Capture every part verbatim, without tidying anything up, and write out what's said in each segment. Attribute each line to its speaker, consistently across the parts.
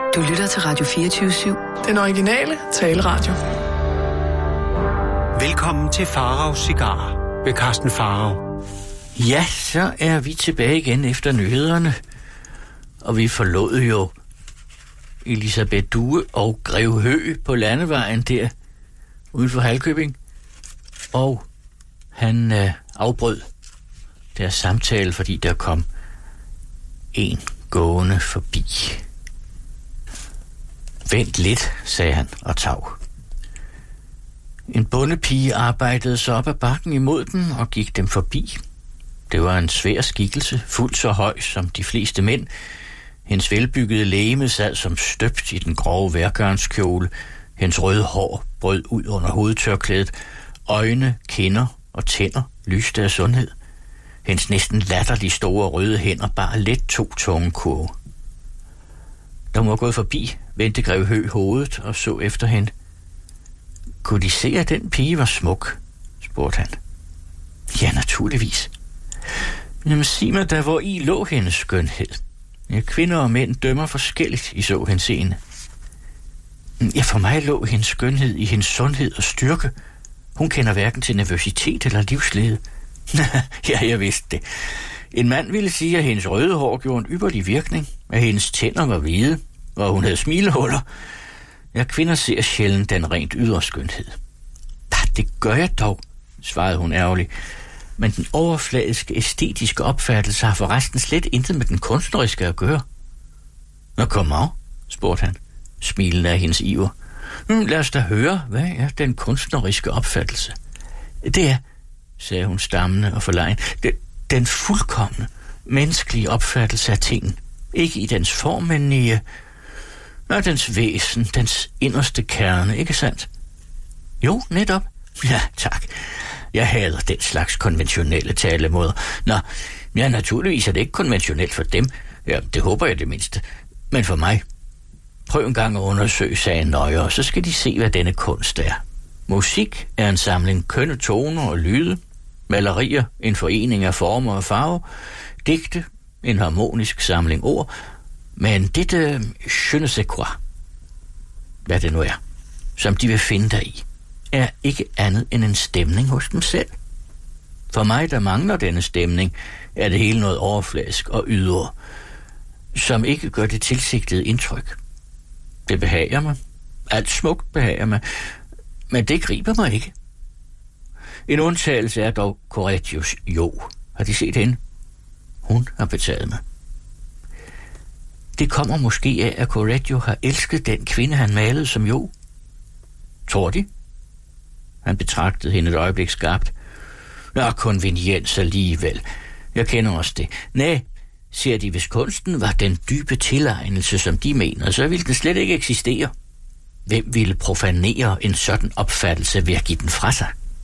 Speaker 1: Du lytter til Radio fireogtyve syv.
Speaker 2: Den originale taleradio.
Speaker 3: Velkommen til Faraos Cigarer ved Carsten Farao.
Speaker 4: Ja, så er vi tilbage igen efter nyhederne. Og vi forlod jo Elisabeth Due og Grev Hø på landevejen der uden for Halkøbing. Og han øh, afbrød deres samtale, fordi der kom en gående forbi. Vent lidt, sagde han og tav. En bondepige arbejdede så op ad bakken imod den og gik dem forbi. Det var en svær skikkelse, fuldt så høj som de fleste mænd. Hendes velbyggede legeme sad som støbt i den grove værkørnskjole. Hendes røde hår brød ud under hovedtørklædet. Øjne, kinder og tænder lyste af sundhed. Hendes næsten latterligt store røde hænder bar let to tunge kurve. Da hun var gået forbi, vendte Grev Hø hovedet og så efter hende. Kunne de se, at den pige var smuk? Spurgte han. Ja, naturligvis. Jamen sig mig da, hvor i lå hendes skønhed. Ja, kvinder og mænd dømmer forskelligt i så henseende. Ja, for mig lå hendes skønhed i hendes sundhed og styrke. Hun kender hverken til nervøsitet eller livslede. Ja, jeg vidste det. En mand ville sige, at hendes røde hår gjorde en ypperlig virkning, at hendes tænder var hvide, og hun havde smilehuller. Ja, kvinder ser sjældent den rent ydre skønhed. Da, det gør jeg dog, svarede hun ærgerligt. Men den overfladiske, æstetiske opfattelse har forresten slet intet med den kunstneriske at gøre. Nå, kom af, spurgte han, smilende af hendes iver. Hm, lad os da høre, hvad er den kunstneriske opfattelse? Det er, sagde hun stammende og forlegen, det, den fuldkomne, menneskelige opfattelse af tingen. Ikke i dens form, men i øh, dens væsen, dens inderste kerne, ikke sandt? Jo, netop. Ja, tak. Jeg hader den slags konventionelle talemåder. Nå, ja, naturligvis er det ikke konventionelt for dem. Ja, det håber jeg det mindste. Men for mig. Prøv en gang at undersøge sagen nøje, og så skal de se, hvad denne kunst er. Musik er en samling kønne toner og lyde. Malerier, en forening af former og farver. Digte, en harmonisk samling ord. Men dette je ne sais quoi, hvad det nu er, som de vil finde der i, er ikke andet end en stemning hos dem selv. For mig, der mangler denne stemning, er det hele noget overfladisk og ydre, som ikke gør det tilsigtede indtryk. Det behager mig. Alt smukt behager mig. Men det griber mig ikke. En undtagelse er dog Correggios Jo. Har de set hende? Hun har betaget mig. Det kommer måske af, at Correggio har elsket den kvinde, han malede som Jo. Tror de? Han betragtede hende et øjeblik skarpt. Nå, konveniens alligevel. Jeg kender også det. Næh, siger de, hvis kunsten var den dybe tilegnelse, som de mener, så ville den slet ikke eksistere. Hvem ville profanere en sådan opfattelse ved at give den fra sig?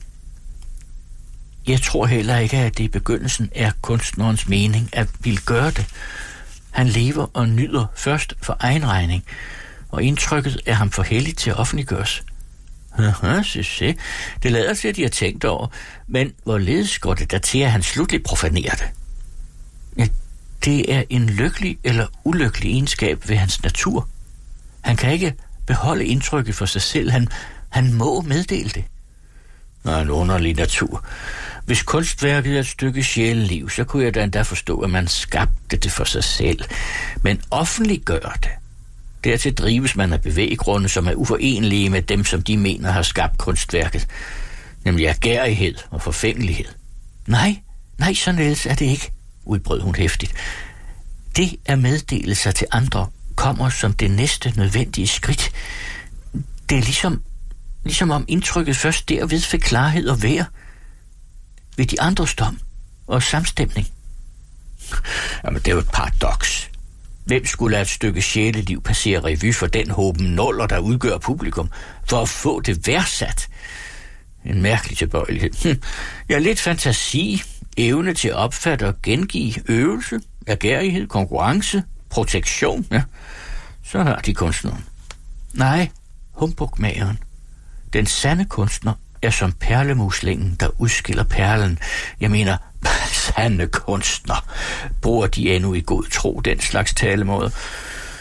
Speaker 4: Jeg tror heller ikke, at det i begyndelsen er kunstnerens mening at ville gøre det. Han lever og nyder først for egen regning, og indtrykket er ham for heldigt til at offentliggøres. Aha, se, se. Det lader til, at de har tænkt over, men hvorledes går det der til, at han slutligt profanerer det? Ja, det er en lykkelig eller ulykkelig egenskab ved hans natur. Han kan ikke beholde indtrykket for sig selv. Han, han må meddele det. Nå, en underlig natur. Hvis kunstværket er et stykke sjæleliv, så kunne jeg da endda forstå, at man skabte det for sig selv. Men offentliggør det. Dertil drives man af bevæggrunde, som er uforenelige med dem, som de mener har skabt kunstværket. Nemlig ærgerrighed og forfængelighed. Nej, nej, således er det ikke, udbrød hun hæftigt. Det at meddele sig til andre kommer som det næste nødvendige skridt. Det er ligesom, ligesom om indtrykket først derved fik klarhed og vær ved de andres dom og samstemning. Jamen, det er jo et paradoks. Hvem skulle lade et stykke sjæleliv passere revy for den håben nuller, der udgør publikum, for at få det værdsat? En mærkelig tilbøjelighed. Hm. Ja, lidt fantasi, evne til at opfatte og gengive, øvelse, ærgerrighed, konkurrence, protektion. Ja, så har de kunstneren. Nej, humbugmageren. Den sande kunstner er som perlemuslingen, der udskiller perlen. Jeg mener, sande kunstner. Bruger de endnu i god tro den slags talemåder?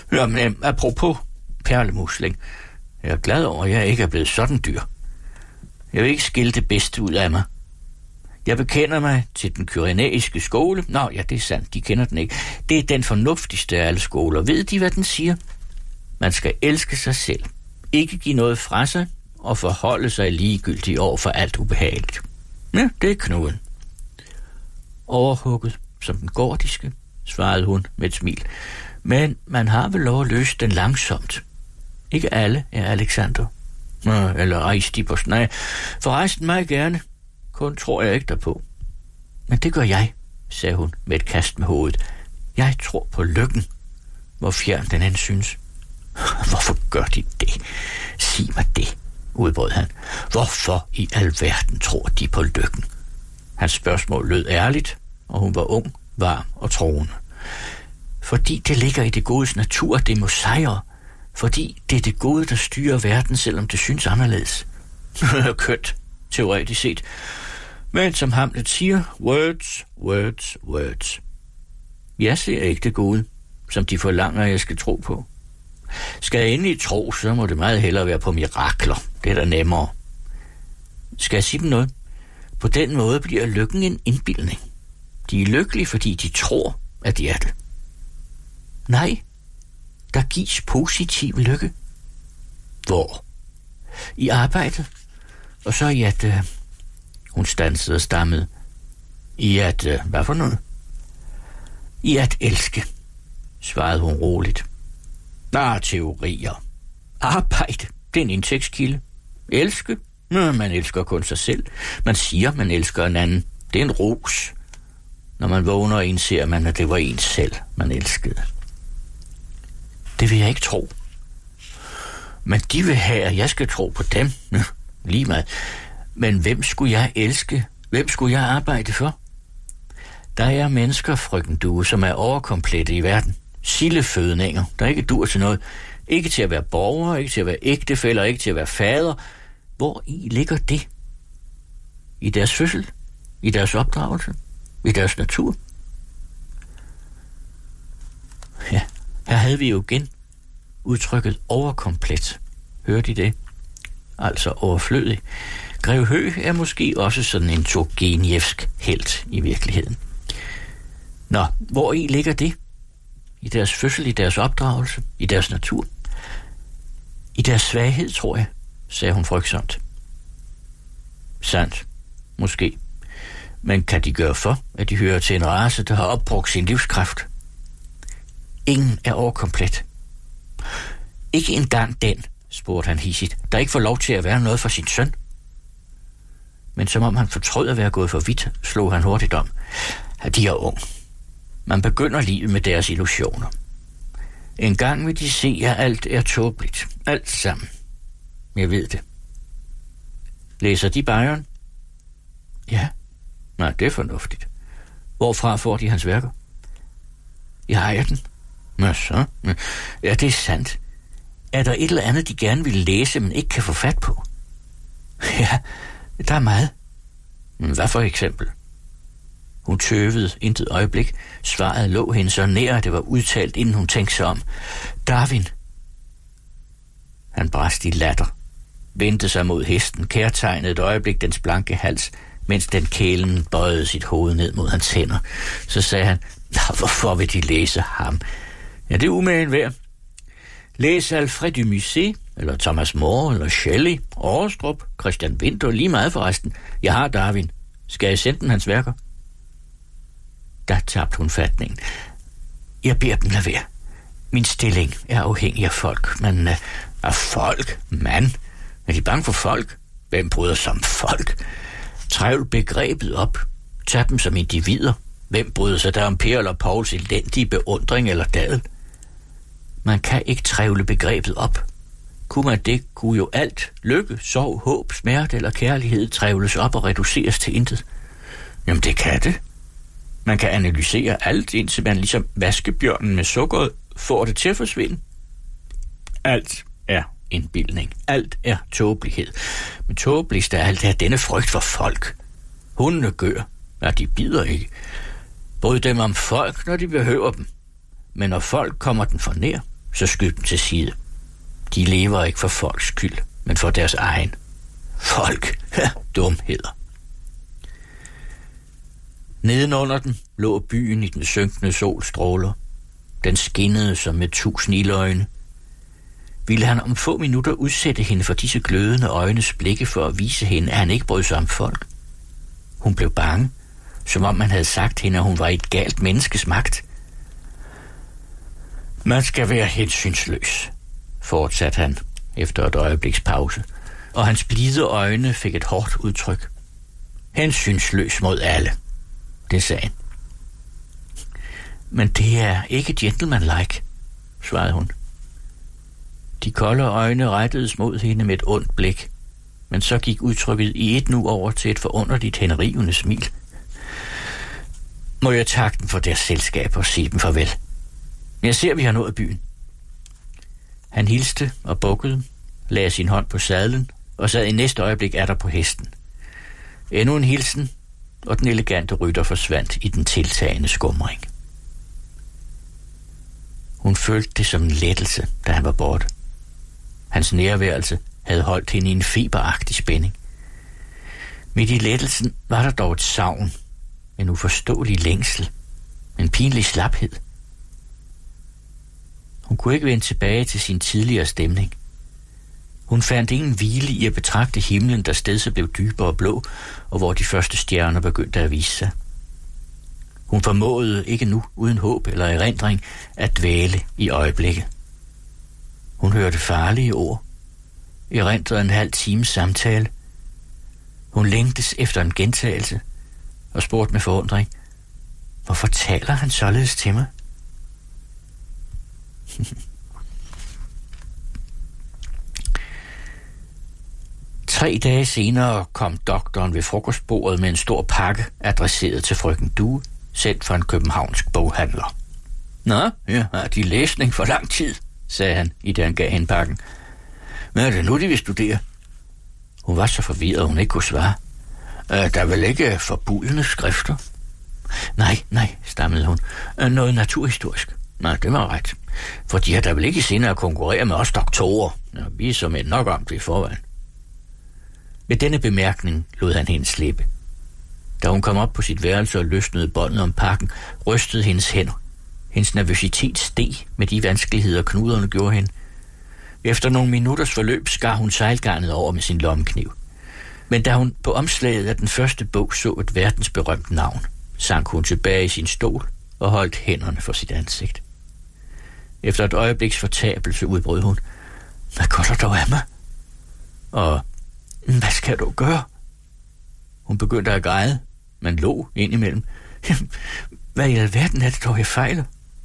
Speaker 4: Jamen, apropos perlemusling. Jeg er glad over, at jeg ikke er blevet sådan dyr. Jeg vil ikke skille det bedste ud af mig. Jeg bekender mig til den kyrenæiske skole. Nå, ja, det er sandt, de kender den ikke. Det er den fornuftigste af alle skoler. Ved de, hvad den siger? Man skal elske sig selv. Ikke give noget fra sig og forholde sig ligegyldigt over for alt ubehageligt. Ja, det er knuden. Overhugget som den gordiske, svarede hun med et smil. Men man har vel lov at løse den langsomt. Ikke alle er Alexander. Nå, eller Aristippus. Nej, forresten mig gerne. Kun tror jeg ikke derpå. Men det gør jeg, sagde hun med et kast med hovedet. Jeg tror på lykken, hvor fjern den end synes. Hvorfor gør de det? Sig mig det, udbrød han. Hvorfor i alverden tror de på lykken? Hans spørgsmål lød ærligt, og hun var ung, varm og troende. Fordi det ligger i det godes natur, det må sejre. Fordi det er det gode, der styrer verden, selvom det synes anderledes. Kønt, teoretisk set. Men som Hamlet siger, words, words, words. Jeg ser ikke det gode, som de forlanger, jeg skal tro på. Skal jeg endelig tro, så må det meget hellere være på mirakler. Det er da nemmere. Skal jeg sige dem noget? På den måde bliver lykken en indbildning. De er lykkelige, fordi de tror, at de er det. Nej, der gives positiv lykke. Hvor? I arbejdet. Og så i at... Øh, hun stansede og stammede. I at... Øh, hvad for noget? I at elske, svarede hun roligt. Der er teorier. Arbejde, det er en indtægtskilde. Elske? Nå, man elsker kun sig selv. Man siger, man elsker en anden. Det er en ros. Når man vågner, indser man, at det var en selv, man elskede. Det vil jeg ikke tro. Men de vil have, at jeg skal tro på dem. Lige meget. Men hvem skulle jeg elske? Hvem skulle jeg arbejde for? Der er mennesker, frøken Due, som er overkomplette i verden. Sildefødninger, der ikke dur til noget. Ikke til at være borger, ikke til at være ægtefæller, ikke til at være fader. Hvor i ligger det? I deres fødsel? I deres opdragelse? I deres natur? Ja, her havde vi jo igen udtrykket overkomplet. Hørte I det? Altså overflødig. Grev Hø er måske også sådan en Turgenjevsk helt i virkeligheden. Nå, hvor i ligger det? I deres fødsel, i deres opdragelse, i deres natur? I deres svaghed, tror jeg, sagde hun frygtsomt. Sandt, måske. Men kan de gøre for, at de hører til en race, der har opbrugt sin livskraft? Ingen er overkomplet. Ikke engang den, spurgte han hidsigt, der ikke får lov til at være noget for sin søn. Men som om han fortrød at være gået for vidt, slog han hurtigt om, at de er ung. Man begynder livet med deres illusioner. En gang vil de se, at alt er tåbeligt. Alt sammen. Jeg ved det. Læser de Byron? Ja. Nej, det er fornuftigt. Hvorfra får de hans værker? Jeg ejer den. Nå så. Ja, det er sandt. Er der et eller andet, de gerne vil læse, men ikke kan få fat på? Ja, der er meget. Men hvad for eksempel? Hun tøvede intet øjeblik. Svaret lå hende så nær, at det var udtalt, inden hun tænkte sig om. Darwin. Han brast i latter. Vendte sig mod hesten, kærtegnede et øjeblik dens blanke hals, mens den kælen bøjede sit hoved ned mod hans hænder. Så sagde han, hvorfor vil de læse ham? Ja, det er umagen værd. Læs Alfred de Musset, eller Thomas More, eller Shelley, Aarstrup, Christian Winther, lige meget forresten. Jeg har Darwin. Skal jeg sende den hans værker? Der tabte hun fatningen. Jeg beder dem lade være. Min stilling er afhængig af folk, men uh, af folk, mand. Er de bange for folk? Hvem bryder sig om folk? Trævl begrebet op. Tag dem som individer. Hvem bryder sig der om Per eller Pauls elendige beundring eller dadel? Man kan ikke trævle begrebet op. Kunne man det, kunne jo alt, lykke, sorg, håb, smerte eller kærlighed trævles op og reduceres til intet. Jamen det kan det. Man kan analysere alt, indtil man ligesom vaskebjørnen med sukkeret får det til at forsvinde. Alt er indbildning. Alt er tåbelighed. Men tåbeligst af alt er denne frygt for folk. Hundene gør, at de bider ikke. Bryd dem om folk, når de behøver dem. Men når folk kommer den for nær, så skyd dem til side. De lever ikke for folks skyld, men for deres egen. Folk, ja, dumheder. Nedenunder den lå byen i den synkende solstråler. Den skinnede som med tusind ildøjne. Ville han om få minutter udsætte hende for disse glødende øjnes blikke for at vise hende, at han ikke brød sig om folk? Hun blev bange, som om man havde sagt hende, at hun var i et galt menneskes magt. Man skal være hensynsløs, fortsatte han efter et øjebliks pause, og hans blide øjne fik et hårdt udtryk. Hensynsløs mod alle, det sagde han. Men det er ikke gentlemanlike, svarede hun. De kolde øjne rettedes mod hende med et ondt blik, men så gik udtrykket i et nu over til et forunderligt henrivende smil. Må jeg takke dem for deres selskab og sige dem farvel. Jeg ser, vi har nået byen. Han hilste og bukkede, lagde sin hånd på sadlen og sad i næste øjeblik atter på hesten. Endnu en hilsen, og den elegante rytter forsvandt i den tiltagende skumring. Hun følte det som en lettelse, da han var borte. Hans nærværelse havde holdt hende i en feberagtig spænding. Midt i lettelsen var der dog et savn, en uforståelig længsel, en pinlig slaphed. Hun kunne ikke vende tilbage til sin tidligere stemning. Hun fandt ingen hvile i at betragte himlen, der stedse blev dybere og blå, og hvor de første stjerner begyndte at vise sig. Hun formåede ikke nu, uden håb eller erindring, at dvæle i øjeblikket. Hun hørte farlige ord, erindrede en halv times samtale. Hun længtes efter en gentagelse og spurgte med forundring, hvorfor taler han således til mig? Tre dage senere kom doktoren ved frokostbordet med en stor pakke, adresseret til frøken Due, sendt fra en københavnsk boghandler. Nå, ja, har de læsning for lang tid, sagde han, i det han gav hende pakken. Hvad er det nu, de vil studere? Hun var så forvirret, at hun ikke kunne svare. Øh, der er vel ikke forbudne skrifter? Nej, nej, stammede hun. Øh, noget naturhistorisk. Nej, det var ret. For de har da vel ikke senere at konkurrere med os doktorer. Ja, vi er som et nok om det i forvejen. Med denne bemærkning lod han hende slippe. Da hun kom op på sit værelse og løsnede båndet om pakken, rystede hendes hænder. Hendes nervøsitet steg med de vanskeligheder, knuderne gjorde hende. Efter nogle minutters forløb skar hun sejlgarnet over med sin lommekniv. Men da hun på omslaget af den første bog så et verdensberømt navn, sank hun tilbage i sin stol og holdt hænderne for sit ansigt. Efter et øjebliks fortabelse udbrød hun, hvad går der dog af mig? Og hvad skal du gøre? Hun begyndte at græde, men lå indimellem. Hvad i alverden er det dog, jeg fejler?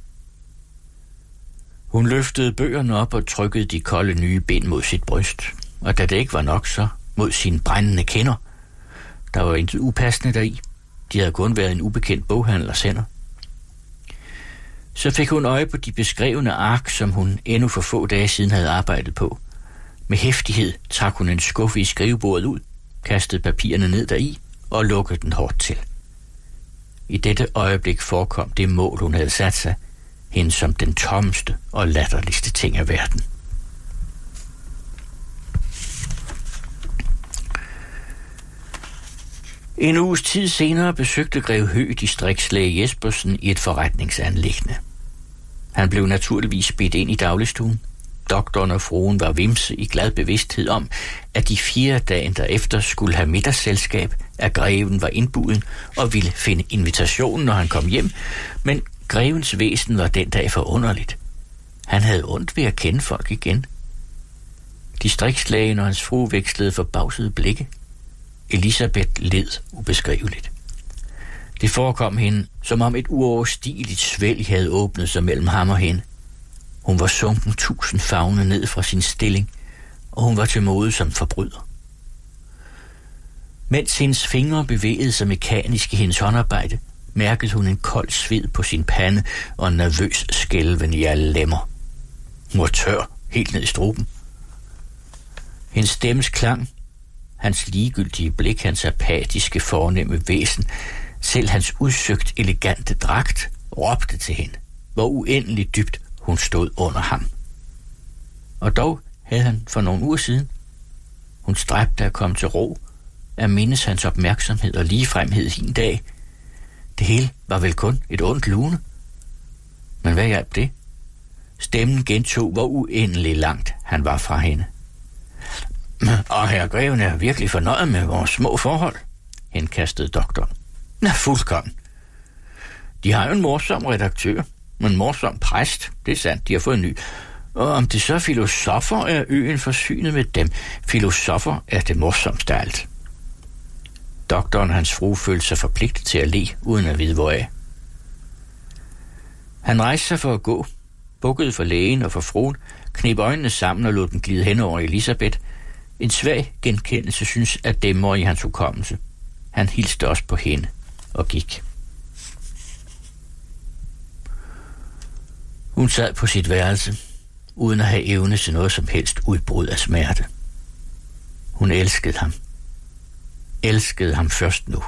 Speaker 4: Hun løftede bøgerne op og trykkede de kolde nye ben mod sit bryst, og da det ikke var nok, så mod sine brændende kinder. Der var intet upassende deri. De havde kun været en ubekendt boghandlers hænder. Så fik hun øje på de beskrevne ark, som hun endnu for få dage siden havde arbejdet på. Med heftighed trak hun en skuffe i skrivebordet ud, kastede papirerne ned deri og lukkede den hårdt til. I dette øjeblik forekom det mål, hun havde sat sig, hende som den tommeste og latterligste ting af verden. En uges tid senere besøgte Grev Høgh distriktslæge Jespersen i et forretningsanliggende. Han blev naturligvis bedt ind i dagligstuen. Doktoren og fruen var vimse i glad bevidsthed om, at de fire dagen derefter skulle have middagsselskab, at greven var indbuden og ville finde invitationen, når han kom hjem, men grevens væsen var den dag forunderligt. Han havde ondt ved at kende folk igen. Distriktslægen og hans frue vekslede forbavsede blikke. Elisabeth led ubeskriveligt. Det forekom hende, som om et uoverstigeligt svælg havde åbnet sig mellem ham og hende. Hun var sunken tusind favne ned fra sin stilling, og hun var til mode som forbryder. Mens hendes fingre bevægede sig mekanisk i hendes håndarbejde, mærkede hun en kold sved på sin pande og en nervøs skælven i alle lemmer. Hun var tør, helt ned i struben. Hendes stemmes klang, hans ligegyldige blik, hans apatiske fornemme væsen, selv hans udsøgt elegante dragt, råbte til hende, hvor uendeligt dybt hun stod under ham Og dog havde han for nogle uger siden. Hun stræbte at komme til ro, at mindes hans opmærksomhed og ligefremhed hin dag. Det hele var vel kun et ondt lune. Men hvad hjalp det? Stemmen gentog, hvor uendelig langt han var fra hende. Og herre greven er virkelig fornøjet med vores små forhold, henkastede doktoren. Nå, fuldkommen. De har jo en morsom redaktør, en morsom præst, det er sandt, de har fået en ny. Og om det så er filosofer, er øen forsynet med dem. Filosofer er det morsomste af alt. Doktoren og hans frue følte sig forpligtet til at le, uden at vide hvoraf. Han rejste sig for at gå, bukkede for lægen og for fruen, knep øjnene sammen og lod den glide hen over Elisabeth. En svag genkendelse synes at dæmre i hans hukommelse. Han hilste også på hende og gik. Hun sad på sit værelse, uden at have evne til noget som helst udbrud af smerte. Hun elskede ham. Elskede ham først nu.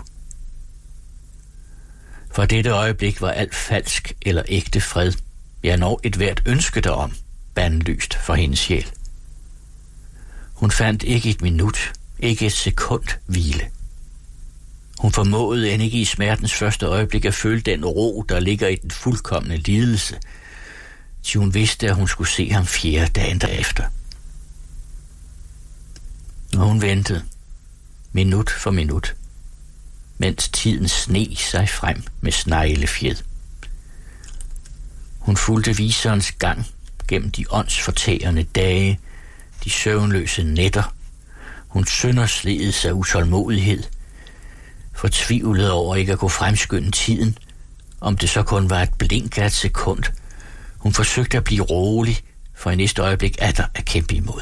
Speaker 4: For dette øjeblik var alt falsk eller ægte fred, ja når et hvert ønske derom, bandlyst for hendes sjæl. Hun fandt ikke et minut, ikke et sekund hvile. Hun formåede end ikke i smertens første øjeblik at føle den ro, der ligger i den fuldkomne lidelse, til hun vidste, at hun skulle se ham fjerde dagen derefter. Og hun ventede, minut for minut, mens tiden sneg sig frem med sneglefjed. Hun fulgte viserens gang gennem de åndsfortærende dage, de søvnløse nætter. Hun sønderslede sig utålmodighed, fortvivlet over ikke at kunne fremskynde tiden, om det så kun var et blink af et sekund. Hun forsøgte at blive rolig, for i næste øjeblik atter at kæmpe imod.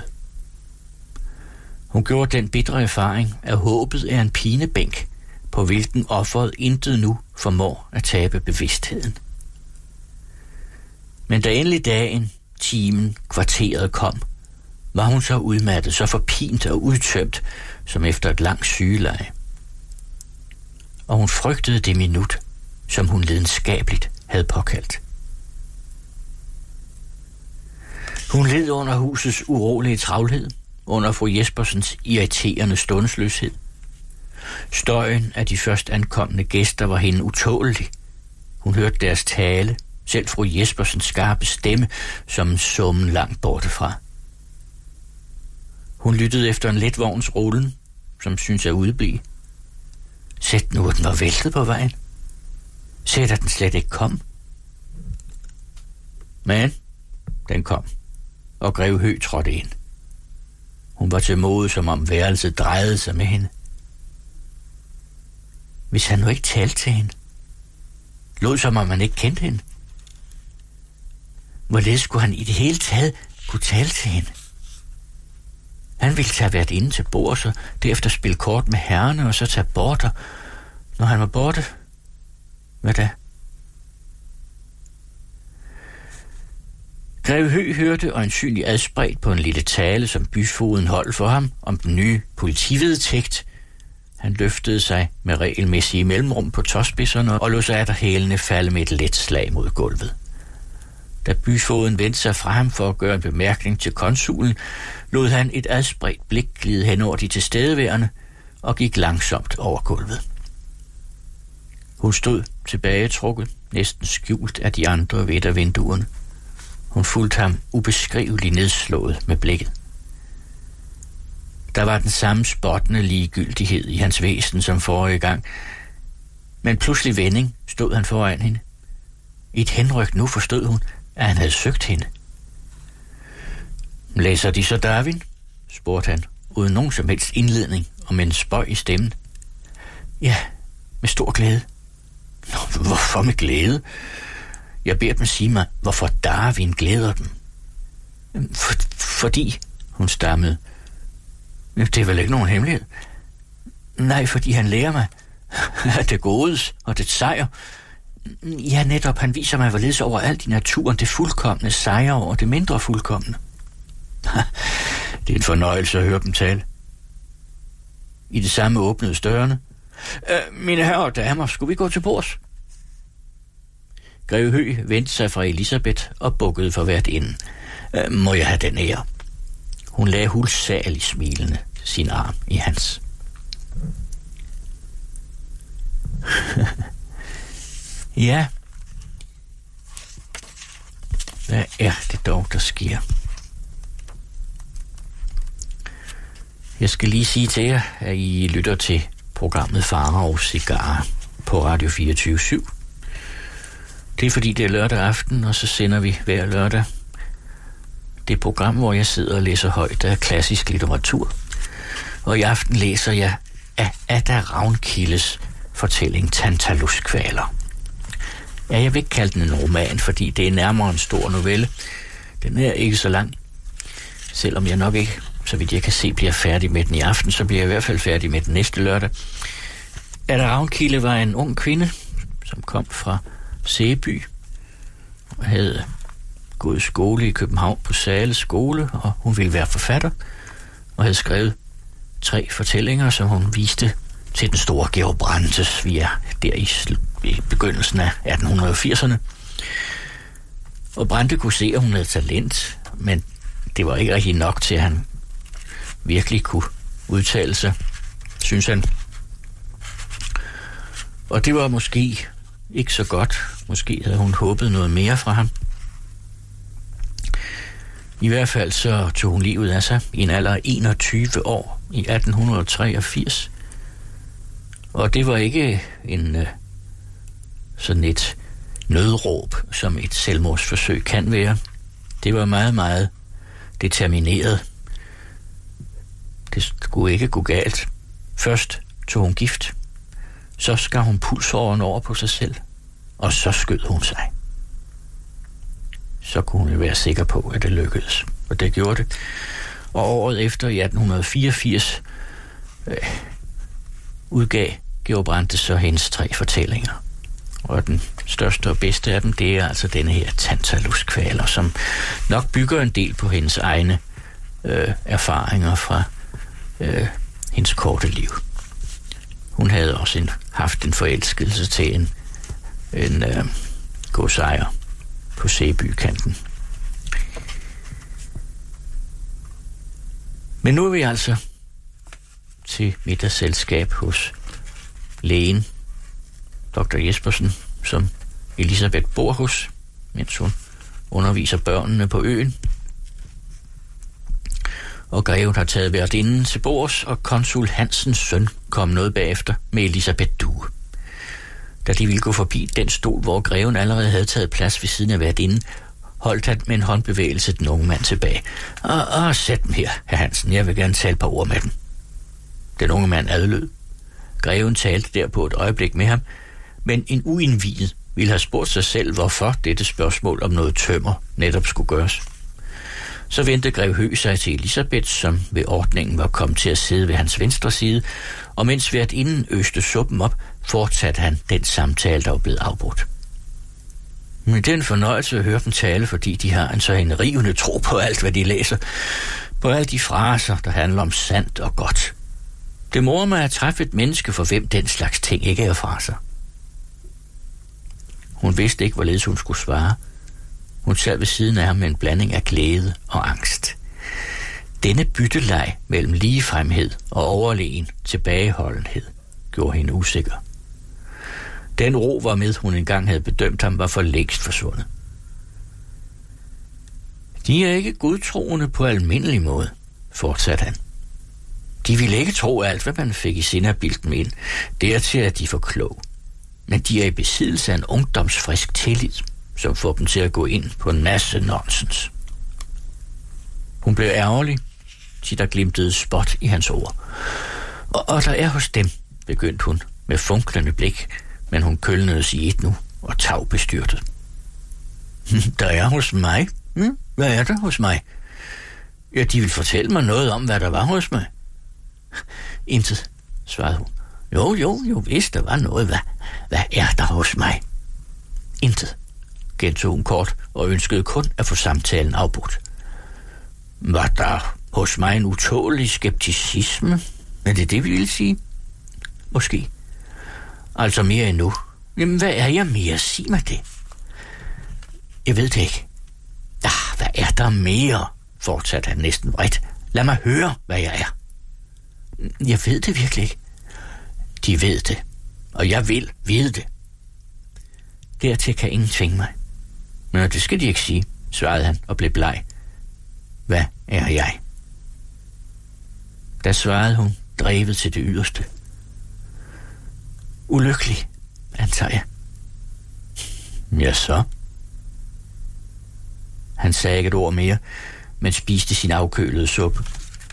Speaker 4: Hun gjorde den bitre erfaring, at håbet er en pinebænk, på hvilken offeret intet nu formår at tabe bevidstheden. Men da endelig dagen, timen, kvarteret kom, var hun så udmattet, så forpint og udtømt, som efter et langt sygeleje. Og hun frygtede det minut, som hun lidenskabeligt havde påkaldt. Hun led under husets urolige travlhed, under fru Jespersens irriterende stundsløshed. Støjen af de først ankomne gæster var hende utålelig. Hun hørte deres tale, selv fru Jespersens skarpe stemme, som en summen langt bortefra. Hun lyttede efter en letvogns rullen, som synes at udblive. Sæt nu, at den var væltet på vejen. Sæt, at den slet ikke kom. Men den kom, og Grev Hø trådte ind. Hun var til mode, som om værelset drejede sig med hende. Hvis han nu ikke talte til hende, lod som om man ikke kendte hende. Hvorledes skulle han i det hele taget kunne tale til hende? Han ville tage været inde til bords og derefter spille kort med herrerne og så tage bort, og når han var borte, hvad da? Grev Hø hørte øjensynligt adspredt på en lille tale, som byfogeden holdt for ham om den nye politivedtægt. Han løftede sig med regelmæssige mellemrum på tåspidserne og lod sig atter hælene falde med et let slag mod gulvet. Da byfogeden vendte sig fra ham for at gøre en bemærkning til konsulen, lod han et adspredt blik glide hen over de tilstedeværende og gik langsomt over gulvet. Hun stod tilbagetrukket, næsten skjult af de andre ved et af vinduerne. Hun fulgte ham ubeskriveligt nedslået med blikket. Der var den samme spottende ligegyldighed i hans væsen som forrige gang, men pludselig vending stod han foran hende. I et henryk nu forstod hun, at han havde søgt hende. Læser de så Darwin? Spurgte han, uden nogen som helst indledning og med en spøg i stemmen. Ja, med stor glæde. Nå, hvorfor med glæde? Jeg beder dem sige mig, hvorfor Darwin glæder dem. For, fordi, hun stammede. Det er vel ikke nogen hemmelighed? Nej, fordi han lærer mig, at det godes og det sejr. Ja, netop, han viser mig, hvorledes overalt i naturen det fuldkomne sejrer over det mindre fuldkomne. Det er en fornøjelse at høre dem tale. I det samme åbnede dørene. Mine herrer og damer, skulle vi gå til bords? Grev Hø vendte sig fra Elisabeth og bukkede for hvert inden. Må jeg have den ære? Hun lagde hulsageligt smilende sin arm i hans. Ja. Hvad er det dog, der sker? Jeg skal lige sige til jer, at I lytter til programmet Farer og Cigarer på Radio fireogtyve syv. Det er fordi, det er lørdag aften, og så sender vi hver lørdag det program, hvor jeg sidder og læser højt af klassisk litteratur. Og i aften læser jeg af Ada Ravnkildes fortælling Tantaluskvaler. Ja, jeg vil ikke kalde den en roman, fordi det er nærmere en stor novelle. Den er ikke så lang. Selvom jeg nok ikke, så vidt jeg kan se, bliver færdig med den i aften, så bliver jeg i hvert fald færdig med den næste lørdag. Ada Ravnkilde var en ung kvinde, som kom fra Sæby og havde gået i skole i København på Zahles skole, og hun ville være forfatter, og havde skrevet tre fortællinger, som hun viste til den store Georg Brandes. Vi er der i, i begyndelsen af atten firserne. Og Brande kunne se, at hun havde talent, men det var ikke rigtig nok til, at han virkelig kunne udtale sig, synes han. Og det var måske ikke så godt. Måske havde hun håbet noget mere fra ham. I hvert fald så tog hun livet af sig i en alder af enogtyve år i atten treogfirs. Og det var ikke en uh, sådan et nødråb, som et selvmordsforsøg kan være. Det var meget, meget determineret. Det skulle ikke gå galt. Først tog hun gift. Så skar hun pulsåren over på sig selv. Og så skød hun sig. Så kunne hun jo være sikker på, at det lykkedes. Og det gjorde det. Og året efter, i atten fireogfirs, øh, udgav Georg Brandes så hendes tre fortællinger. Og den største og bedste af dem, det er altså denne her Tantaluskvaler, som nok bygger en del på hendes egne øh, erfaringer fra øh, hendes korte liv. Hun havde også en, haft en forelskelse til en, en øh, godsejer på Sæbykanten. Men nu er vi altså til middagsselskab hos lægen, doktor Jespersen, som Elisabeth bor hos, mens hun underviser børnene på øen. Og greven har taget værtinden til bords, og konsul Hansens søn kom noget bagefter med Elisabeth Due. Da de ville gå forbi den stol, hvor greven allerede havde taget plads ved siden af værtinden, holdt han med en håndbevægelse den unge mand tilbage. Og, og sæt dem her, herr Hansen, jeg vil gerne tale et par ord med dem. Den unge mand adlød. Greven talte derpå et øjeblik med ham, men en uindviet ville have spurgt sig selv, hvorfor dette spørgsmål om noget tømmer netop skulle gøres. Så vendte grev Høgh sig til Elisabeth, som ved ordningen var kommet til at sidde ved hans venstre side, og mens værtinden øste suppen op, fortsatte han den samtale, der var blevet afbrudt. Men det er en fornøjelse at høre dem tale, fordi de har en så henrivende tro på alt, hvad de læser. På alle de fraser, der handler om sandt og godt. Det morer mig at træffe et menneske, for hvem den slags ting ikke er fraser. Hun vidste ikke, hvorledes hun skulle svare. Hun sad ved siden af ham med en blanding af glæde og angst. Denne bytteleg mellem ligefremhed og overlegen tilbageholdenhed gjorde hende usikker. Den ro, hvormed hun engang havde bedømt ham, var for længst forsvundet. De er ikke godtroende på almindelig måde, fortsatte han. De ville ikke tro alt, hvad man fik i sinde af bildt dem ind. Dertil er de for klog. Men de er i besiddelse af en ungdomsfrisk tillid, som får dem til at gå ind på en masse nonsens. Hun blev ærgerlig, til der glimtede spot i hans ord. Og, og der er hos dem, begyndte hun med funklende blik, men hun kølnedes i et nu og tav bestyrtet. Der er hos mig? Hm? Hvad er der hos mig? Ja, de vil fortælle mig noget om, hvad der var hos mig. Intet, svarede hun. Jo, jo, jo, hvis der var noget. Hvad, hvad er der hos mig? Intet, gentog hun kort og ønskede kun at få samtalen afbrudt. Var der hos mig en utålig skepticisme? Er det det, vi ville sige? Måske. Altså mere endnu. Jamen, hvad er jeg mere? Sig mig det. Jeg ved det ikke. Ah, hvad er der mere? Fortsatte han næsten vredt. Lad mig høre, hvad jeg er. Jeg ved det virkelig ikke. De ved det, og jeg vil vide det. Dertil kan ingen tvinge mig. Men det skal de ikke sige, svarede han og blev bleg. Hvad er jeg? Da svarede hun, drevet til det yderste. Ulykkelig, antager jeg. Ja, så. Han sagde ikke et ord mere, men spiste sin afkølede suppe.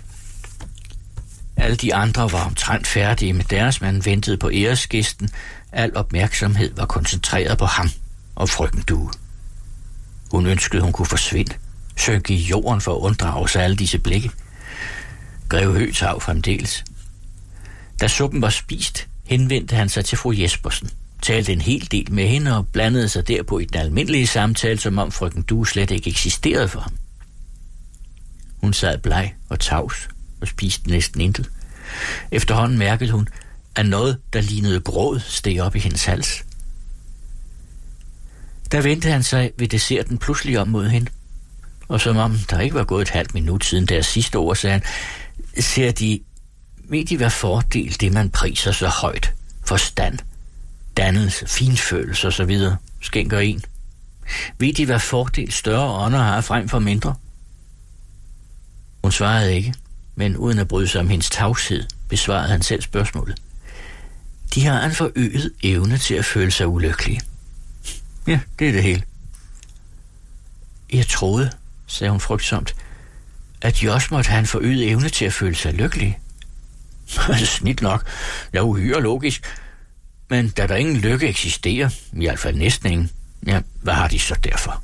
Speaker 4: Alle de andre var omtrent færdige med deres, man ventede på æresgæsten. Al opmærksomhed var koncentreret på ham og frøken Due. Hun ønskede, hun kunne forsvinde, synke i jorden for at unddrage sig alle disse blikke. Grev Høg tav fremdeles. Da suppen var spist, henvendte han sig til fru Jespersen, talte en hel del med hende og blandede sig derpå i den almindelige samtale, som om frøken Due slet ikke eksisterede for ham. Hun sad bleg og tavs og spiste næsten intet. Efterhånden mærkede hun, at noget, der lignede gråd, steg op i hendes hals. Der vendte han sig ved desserten pludselig om mod hende, og som om der ikke var gået et halvt minut siden deres sidste ord, sagde han, ser de, ved de hvad fordel det, man priser så højt? Forstand, dannelse, finfølelse og så videre, skænker en. Ved de hvad fordel større ånder har frem for mindre? Hun svarede ikke, men uden at bryde sig om hendes tavshed, besvarede han selv spørgsmålet. De har en forøget evne til at føle sig ulykkelige. Ja, det er det hele. Jeg troede, sagde hun frygtsomt, at de også måtte have en forøget evne til at føle sig lykkelige. Snit nok. Jeg er uhyre logisk. Men da der ingen lykke eksisterer, i hvert fald næsten ingen, ja, hvad har de så derfor?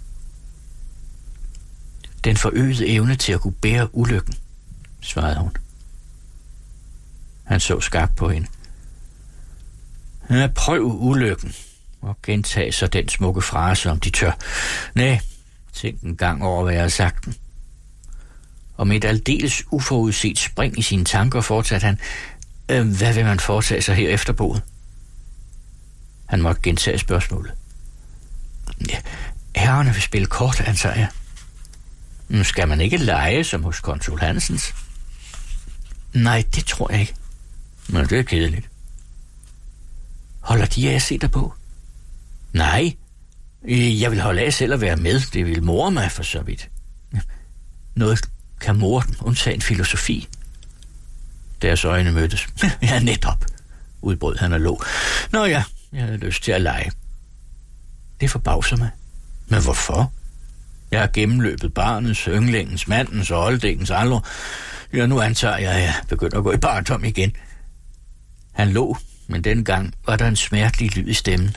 Speaker 4: Den forøgede evne til at kunne bære ulykken, svarede hun. Han så skarpt på hende. Ja, prøv ulykken, og gentag så den smukke frase, om de tør. Næh, tænk en gang over, hvad jeg har sagt den. Og med et aldeles uforudset spring i sine tanker fortsatte han, øh, hvad vil man foretage sig her efter boet? Han måtte gentage spørgsmålet. Ja, herrerne vil spille kort, antager jeg. Nu skal man ikke lege som hos konsul Hansens. Nej, det tror jeg ikke. Men det er kedeligt. Holder de af at se dig på? Nej, jeg vil holde af selv at være med. Det vil more mig for så vidt. Noget kan more dem, undtagen filosofi. Deres øjne mødtes. Ja, netop, udbrød han og lå. Nå ja, jeg havde lyst til at lege. Det forbavser mig. Men hvorfor? Jeg har gennemløbet barnets, yndlingens, mandens og oldingens alder. Ja, nu antager jeg, at jeg begynder at gå i barndom igen. Han lå, men dengang var der en smertelig lyd i stemmen.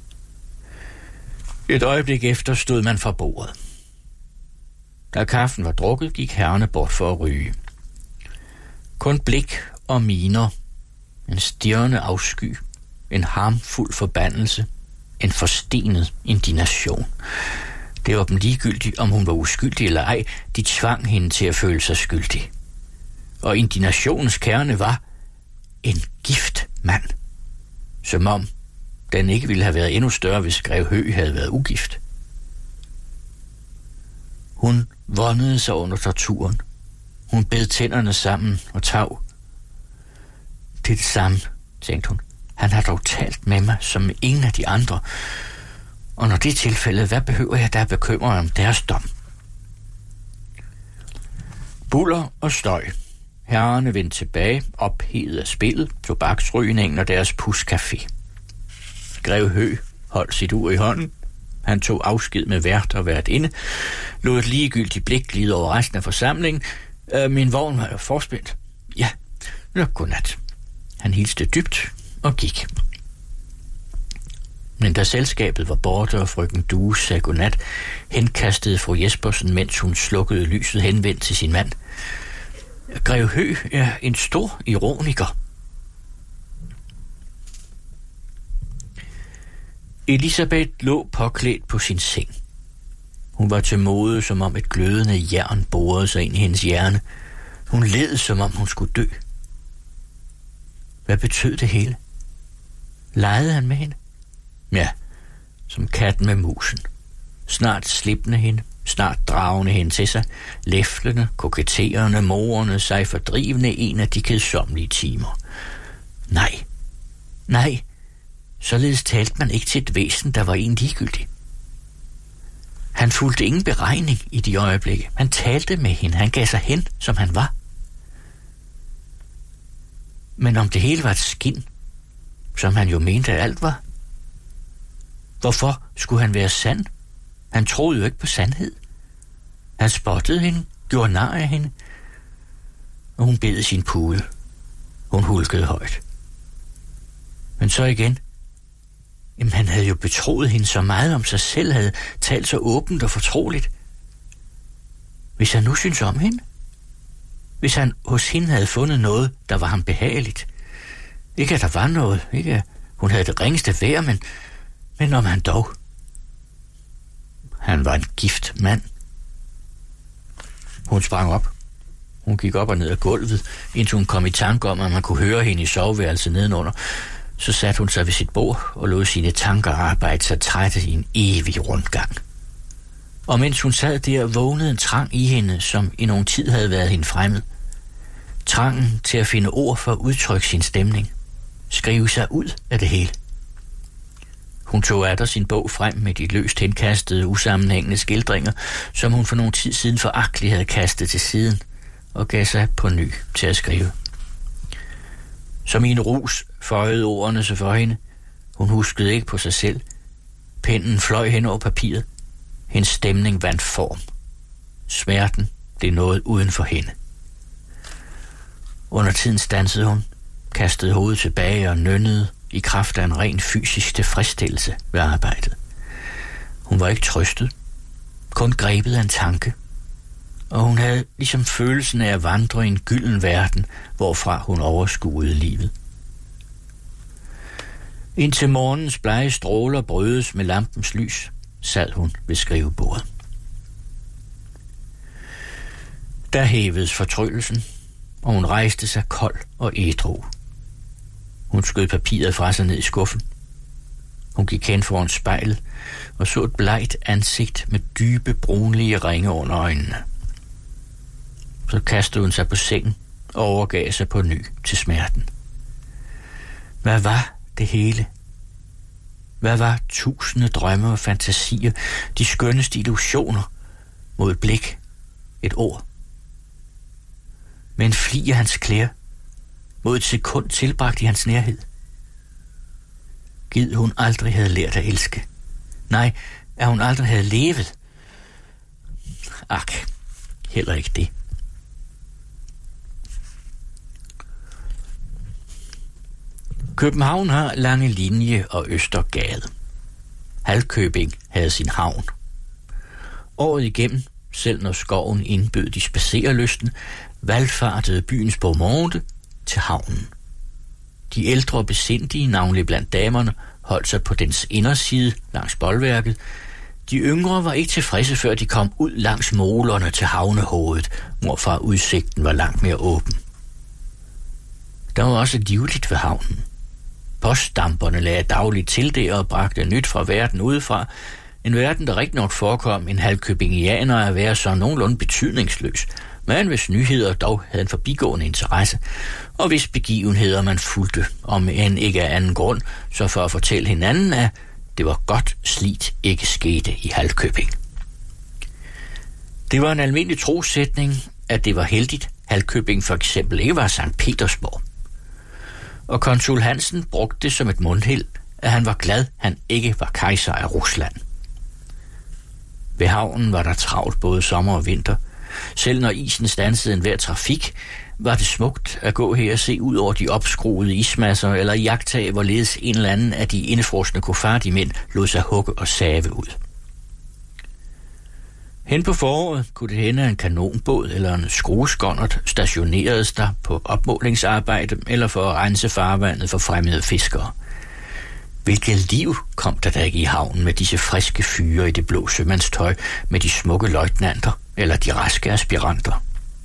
Speaker 4: Et øjeblik efter stod man fra bordet. Da kaffen var drukket, gik herrerne bort for at ryge. Kun blik og miner, en stirrende afsky, en harmfuld forbandelse, en forstenet indignation. Det var dem ligegyldigt, om hun var uskyldig eller ej. De tvang hende til at føle sig skyldig. Og indignationens kerne var en gift mand. Som om den ikke ville have været endnu større, hvis Grev Høg havde været ugift. Hun vondede sig under torturen. Hun bed tænderne sammen og tav. Det er det samme, tænkte hun. Han har dog talt med mig som ingen af de andre. Og når det er tilfældet, hvad behøver jeg da at bekymre mig om deres dom? Buller og støj. Herrerne vendte tilbage, ophedet af spillet, tobaksrygningen og deres puscafé. Grev Høg holdt sit ur i hånden. Han tog afsked med vært og værtinde, lod et ligegyldigt blik glide over resten af forsamlingen. Øh, min vogn var jo forspændt. Ja, nå, godnat. Han hilste dybt og gik. Men da selskabet var borte, og frøken Due sagde godnat, henkastede fru Jespersen, mens hun slukkede lyset henvendt til sin mand. Grev Høg er en stor ironiker. Elisabeth lå påklædt på sin seng. Hun var til mode, som om et glødende jern borede sig ind i hendes hjerne. Hun led, som om hun skulle dø. Hvad betød det hele? Legede han med hende? Ja, som katten med musen. snart slippende hende, snart dragende hende til sig, læflende, koketterende, morende sig fordrivende en af de kedsommelige timer. Nej, nej, således talte man ikke til et væsen, der var en ligegyldig. Han fulgte ingen beregning i de øjeblikke. Han talte med hende, han gav sig hen, som han var. Men om det hele var et skin, som han jo mente, at alt var, hvorfor skulle han være sand? Han troede jo ikke på sandhed. Han spottede hende, gjorde nar af hende, og hun bed sin pude. Hun hulkede højt. Men så igen, jamen han havde jo betroet hende så meget om sig selv, havde talt så åbent og fortroligt. Hvis han nu synes om hende, hvis han hos hende havde fundet noget, der var ham behageligt, ikke at der var noget, ikke at hun havde det ringeste værd, men, men om han dog. Han var en gift mand. Hun sprang op. Hun gik op og ned ad gulvet, indtil hun kom i tanke om, at man kunne høre hende i soveværelset nedenunder. Så satte hun sig ved sit bord og lod sine tanker arbejde sig trætte i en evig rundgang. Og mens hun sad der, vågnede en trang i hende, som i nogen tid havde været hende fremmed. Trangen til at finde ord for at udtrykke sin stemning. Skrive sig ud af det hele. Hun tog atter sin bog frem med de løst henkastede, usammenhængende skildringer, som hun for nogen tid siden foragteligt havde kastet til siden, og gav sig på ny til at skrive. Som i en rus føjede ordene sig for hende. Hun huskede ikke på sig selv. Pennen fløj hen over papiret. Hendes stemning vandt form. Smerten, det er noget uden for hende. Under tiden stansede hun, kastede hovedet tilbage og nynnede i kraft af en ren fysisk tilfredsstillelse ved arbejdet. Hun var ikke trøstet, kun grebet af en tanke, og hun havde ligesom følelsen af at vandre i en gylden verden, hvorfra hun overskuede livet. Indtil morgens blege stråler brødes med lampens lys, sad hun ved skrivebordet. Der hævedes fortryllelsen, og hun rejste sig kold og ædru. Hun skød papiret fra sig ned i skuffen. Hun gik hen foran spejlet og så et blegt ansigt med dybe brunlige ringe under øjnene. Så kastede hun sig på sengen og overgav sig på ny til smerten. Hvad var det hele? Hvad var tusinde drømme og fantasier, de skønneste illusioner, mod et blik, et ord? Med en fli af hans klæder, mod et sekund tilbragt i hans nærhed. Gid hun aldrig havde lært at elske. Nej, at hun aldrig havde levet. Ak, heller ikke det. København har Lange Linje og Østergade. Halvkøbing havde sin havn. Året igennem, selv når skoven indbød de spacerelysten, valgfartede byens Beaumonde til havnen. De ældre besindige, navnlig blandt damerne, holdt sig på dens inderside langs boldværket. De yngre var ikke tilfredse, før de kom ud langs molerne til havnehovedet, hvorfra udsigten var langt mere åben. Der var også livligt ved havnen. Postdamperne lagde dagligt til det og bragte nyt fra verden udefra, en verden, der rigtig nok forekom en halvkøbingianer at være så nogenlunde betydningsløs, men hvis nyheder dog havde en forbigående interesse, og hvis begivenheder man fulgte, om end ikke af anden grund, så for at fortælle hinanden, at det var godt slidt ikke skete i Halvkøbing. Det var en almindelig trossætning, at det var heldigt, Halvkøbing for eksempel ikke var Sankt Petersborg. Og konsul Hansen brugte det som et mundheld, at han var glad, han ikke var kejser af Rusland. Ved havnen var der travlt både sommer og vinter. Selv når isen standsede enhver trafik, var det smukt at gå her og se ud over de opskruede ismasser, eller jagtage, hvorledes en eller anden af de indefrosne koffardimænd lod sig hugge og save ud. Hen på foråret kunne det hende, en kanonbåd eller en skrueskonnert stationeredes der på opmålingsarbejde eller for at rense farvandet for fremmede fiskere. Hvilket liv kom der da ikke i havnen med disse friske fyre i det blå sømandstøj, med de smukke løjtnanter eller de raske aspiranter.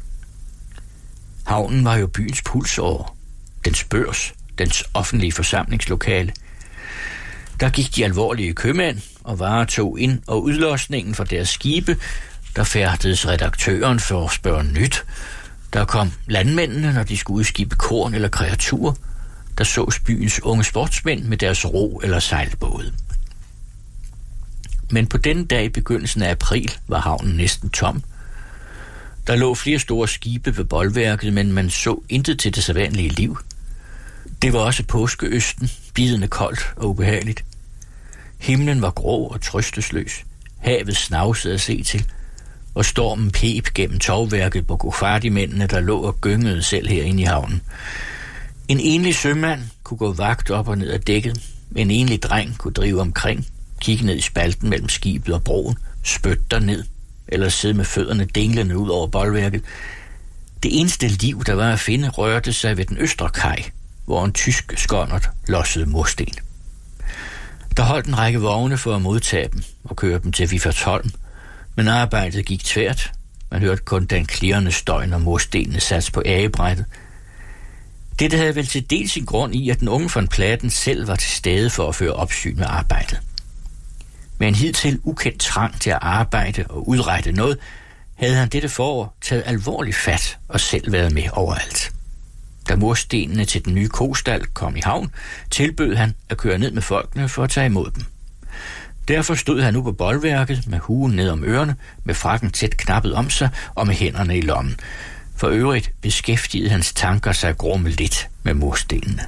Speaker 4: Havnen var jo byens pulsår, dens børs, dens offentlige forsamlingslokale. Der gik de alvorlige købmænd, og varetog ind- og udlåsningen for deres skibe. Der færdedes redaktøren for at spørge nyt. Der kom landmændene, når de skulle udskibe korn eller kreaturer. Der sås byens unge sportsmænd med deres ro- eller sejlbåde. Men på denne dag i begyndelsen af april var havnen næsten tom. Der lå flere store skibe ved bolværket, men man så intet til det sædvanlige liv. Det var også påskeøsten, bidende koldt og ubehageligt. Himlen var grå og trøstesløs. Havet snavsede at se til, og stormen pep gennem tovværket på Gofardi-mændene, der lå og gyngede selv herinde i havnen. En enlig sømand kunne gå vagt op og ned ad dækket. En enlig dreng kunne drive omkring, kigge ned i spalten mellem skibet og broen, spytte derned, eller sidde med fødderne dinglende ud over bolværket. Det eneste liv, der var at finde, rørte sig ved den østre kaj, hvor en tysk skonnert lossede mursten. Der holdt en række vogne for at modtage dem og køre dem til Wiffertsholm, men arbejdet gik tvært. Man hørte kun den klirrende støj, når murstenene sats på agebrættet. Dette havde vel til dels sin grund i, at den unge von Platen selv var til stede for at føre opsyn med arbejdet. Med en hidtil ukendt trang til at arbejde og udrette noget, havde han dette forår taget alvorligt fat og selv været med overalt. Da murstenene til den nye kostal kom i havn, tilbød han at køre ned med folkene for at tage imod dem. Derfor stod han nu på bolværket med huen ned om ørerne, med frakken tæt knappet om sig og med hænderne i lommen. For øvrigt beskæftigede hans tanker sig grumme lidt med murstenene.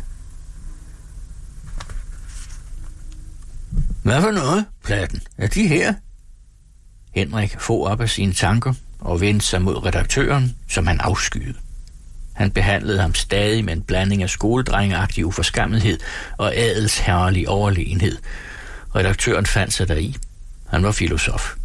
Speaker 4: Hvad for noget, Platen? Er de her? Henrik for op af sine tanker og vendte sig mod redaktøren, som han afskyede. Han behandlede ham stadig med en blanding af skoledrengeagtig uforskammethed og adelsherrelig overlegenhed. Redaktøren fandt sig deri. Han var filosof.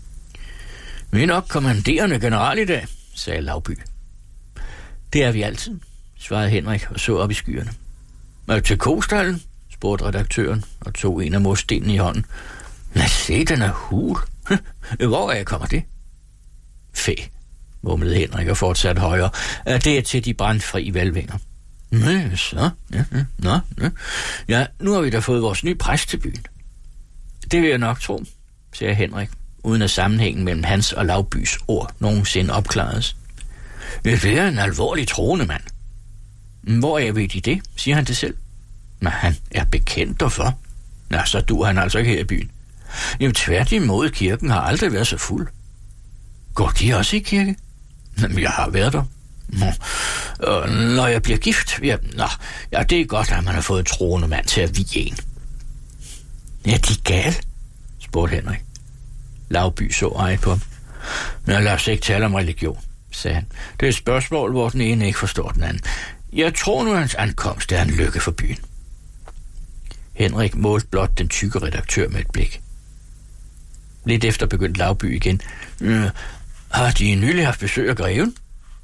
Speaker 4: Vi er nok kommanderende general i dag, sagde Lavby. Det er vi altid, svarede Henrik og så op i skyerne. Er til kostallen? Spurgte redaktøren og tog en af murstenene i hånden. Nej, se, den er hul. Hvor er kommer det? Fæ, mumlede Henrik og fortsatte højere. Det er til de brandfri velvinger. Nå, så. Ja, nå, nå. Ja, nu har vi da fået vores nye præst til byen. Det vil jeg nok tro, sagde Henrik, uden at sammenhængen mellem hans og Lavbys ord nogensinde opklaredes. Det er en alvorlig troende mand. Hvor er vi det, siger han det selv. Men han er bekendt derfor. Nå, så duer han altså ikke her i byen. Jamen tværtimod, kirken har aldrig været så fuld. Går de også i kirke? Jamen, jeg har været der. Nå, øh, når jeg bliver gift, ja, nå, ja, det er godt, at man har fået en troende mand til at vie en. Ja, de er gal, spurgte Henrik. Lavby så ej på ham. Nå, lad os ikke tale om religion, sagde han. Det er et spørgsmål, hvor den ene ikke forstår den anden. Jeg tror nu, at hans ankomst er en lykke for byen. Henrik målte blot den tykke redaktør med et blik. Lidt efter begyndte Lavby igen. Øh, har de nylig haft besøg af greven?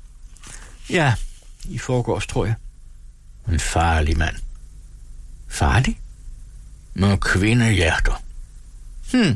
Speaker 4: Ja, i forgårs, tror jeg. En farlig mand. Farlig? Nå, kvindehjerter. Hm.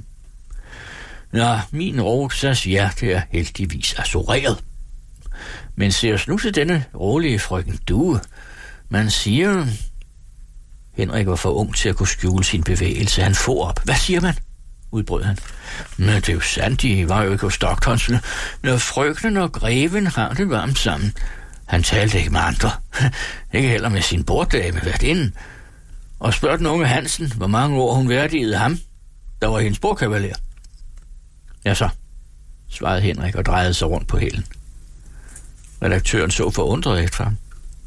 Speaker 4: Nå, min Rosas hjerte er heldigvis assureret. Men se os nu til denne rolige frøken Due. Man siger... Henrik var for ung til at kunne skjule sin bevægelse. Han for op. Hvad siger man? Udbrød han. Men det er jo sandt, de var jo ikke hos Stocktonsen. Når frøknen og greven har det varmt sammen. Han talte ikke med andre. Ikke heller med sin borddame værtinden. Og spørg den unge Hansen, hvor mange år hun værdigede ham, der var hendes bordkavaler. Ja så, svarede Henrik og drejede sig rundt på hælen. Redaktøren så forundret efter ham.